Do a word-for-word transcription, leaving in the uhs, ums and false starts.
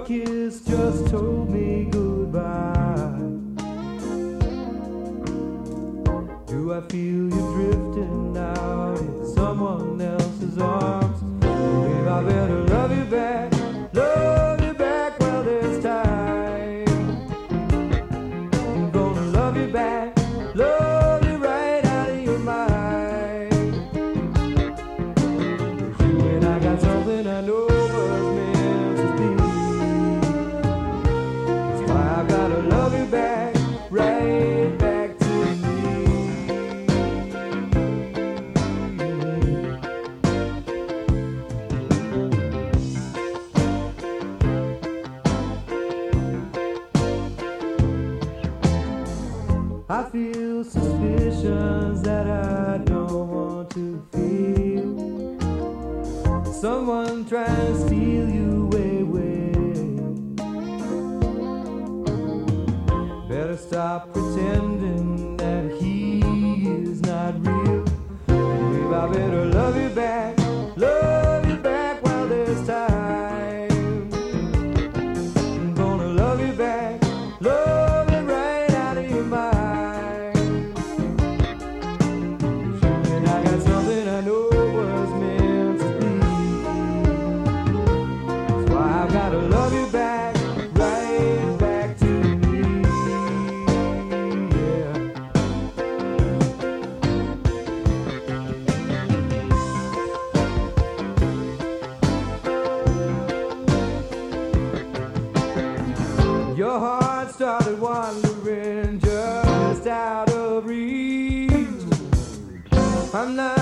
kiss just told me goodbye. Do I feel you drifting out in someone else's arms? Babe, I better love you back, love you back while there's time. I'm gonna love you back, love you right out of your mind. 'Cause you and I got something I know was meant to be. That's why I gotta love you back, right back to me. I feel suspicions that I don't want to feel. Someone trying to steal you away. Better stop pretending that he is not real. Babe, I better love you back, love you back while there's time. I'm gonna love you back, love you right out of your mind. And I got something I know was meant to be. That's why I gotta love you back, right back to me. Yeah. Your heart started wandering just out of reach. I'm not